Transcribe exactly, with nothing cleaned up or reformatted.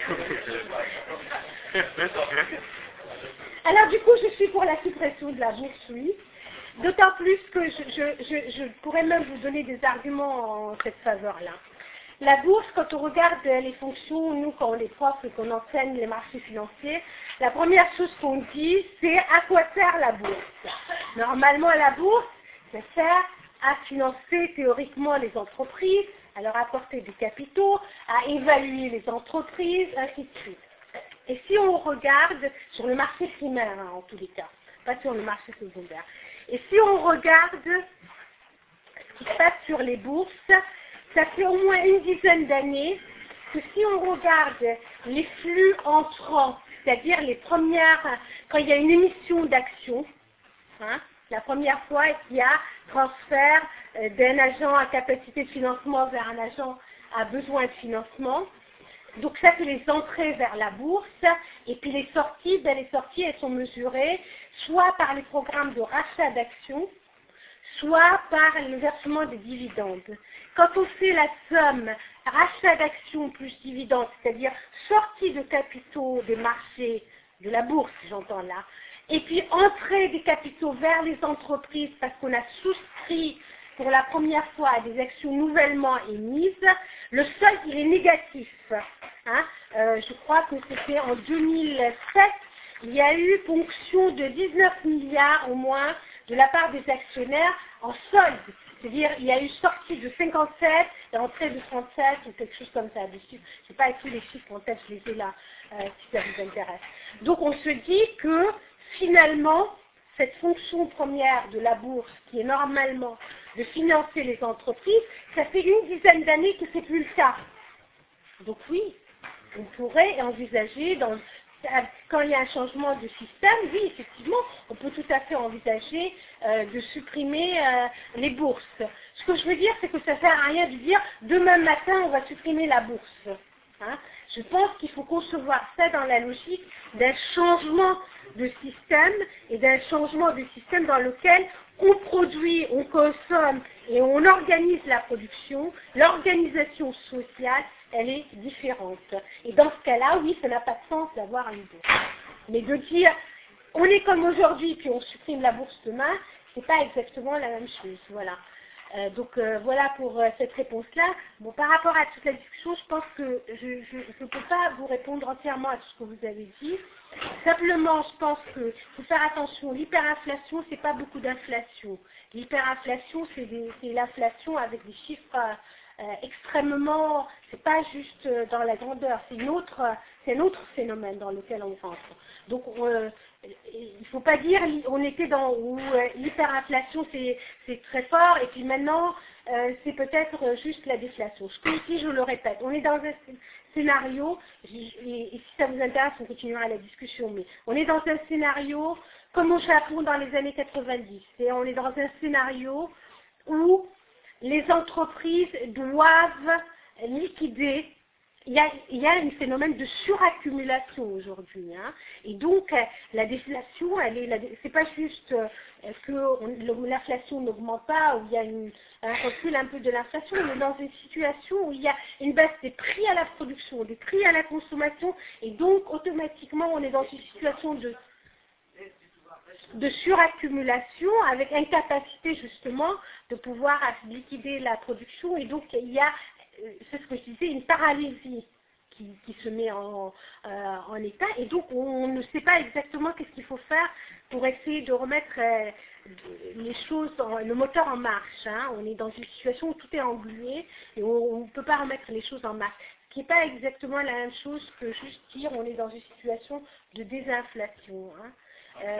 Alors du coup, je suis pour la suppression de la bourse, oui. D'autant plus que je, je, je, je pourrais même vous donner des arguments en cette faveur-là. La bourse, quand on regarde les fonctions, nous, quand on est prof et qu'on enseigne les marchés financiers, la première chose qu'on dit, c'est à quoi sert la bourse. Normalement, la bourse, ça sert à financer théoriquement les entreprises, à leur apporter des capitaux, à évaluer les entreprises, ainsi de suite. Et si on regarde sur le marché primaire, hein, en tous les cas, pas sur le marché secondaire, et si on regarde ce qui se passe sur les bourses, ça fait au moins une dizaine d'années que si on regarde les flux entrants, c'est-à-dire les premières, quand il y a une émission d'actions, hein, la première fois qu'il y a transfert euh, d'un agent à capacité de financement vers un agent à besoin de financement. Donc ça, c'est les entrées vers la bourse. Et puis les sorties, ben, les sorties, elles sont mesurées soit par les programmes de rachat d'actions, soit par le versement des dividendes. Quand on fait la somme rachat d'actions plus dividendes, c'est-à-dire sortie de capitaux des marchés, de la bourse, j'entends là, et puis entrée des capitaux vers les entreprises parce qu'on a souscrit pour la première fois à des actions nouvellement émises, le solde il est négatif. Hein. Euh, je crois que c'était en deux mille sept, il y a eu ponction de dix-neuf milliards au moins de la part des actionnaires en solde. C'est-à-dire il y a eu sortie de cinquante-sept et entrée de trente-sept ou quelque chose comme ça. Je n'ai pas tous les chiffres en tête, je les ai là, euh, si ça vous intéresse. Donc on se dit que finalement, cette fonction première de la bourse, qui est normalement de financer les entreprises, ça fait une dizaine d'années que ce n'est plus le cas. Donc oui, on pourrait envisager, dans, quand il y a un changement de système, oui, effectivement, on peut tout à fait envisager euh, de supprimer euh, les bourses. Ce que je veux dire, c'est que ça ne sert à rien de dire demain matin, on va supprimer la bourse. Hein. Je pense qu'il faut concevoir ça dans la logique d'un changement de système et d'un changement de système dans lequel on produit, on consomme et on organise la production. L'organisation sociale, elle est différente. Et dans ce cas-là, oui, ça n'a pas de sens d'avoir une bourse. Mais de dire, on est comme aujourd'hui, puis on supprime la bourse demain, c'est pas exactement la même chose. Voilà. Euh, donc euh, voilà pour euh, cette réponse-là. Bon, par rapport à toute la discussion, je pense que je ne peux pas vous répondre entièrement à tout ce que vous avez dit. Simplement, je pense qu'il faut faire attention. L'hyperinflation, c'est pas beaucoup d'inflation. L'hyperinflation, c'est l'inflation avec des chiffres euh, extrêmement. C'est pas juste euh, dans la grandeur. C'est une autre, c'est un autre phénomène dans lequel on rentre. Donc euh, il ne faut pas dire on était dans où euh, l'hyperinflation c'est très fort et puis maintenant euh, c'est peut-être juste la déflation. Ce que ici je le répète, on est dans un scénario, et, et si ça vous intéresse on continuera la discussion, mais on est dans un scénario comme au Japon dans les années quatre-vingt-dix, et on est dans un scénario où les entreprises doivent liquider. Il y, a, il y a un phénomène de suraccumulation aujourd'hui, hein, et donc la déflation, elle est, c'est pas juste euh, que l'inflation n'augmente pas, ou il y a une, un recul un peu de l'inflation, on est dans une situation où il y a une baisse des prix à la production, des prix à la consommation, et donc automatiquement on est dans une situation de de suraccumulation avec incapacité justement de pouvoir liquider la production, et donc il y a, c'est ce que je disais, une paralysie qui, qui se met en, euh, en état, et donc on ne sait pas exactement qu'est-ce qu'il faut faire pour essayer de remettre euh, les choses, en, le moteur en marche. Hein. On est dans une situation où tout est englué et on ne peut pas remettre les choses en marche. Ce qui n'est pas exactement la même chose que juste dire on est dans une situation de désinflation. Hein.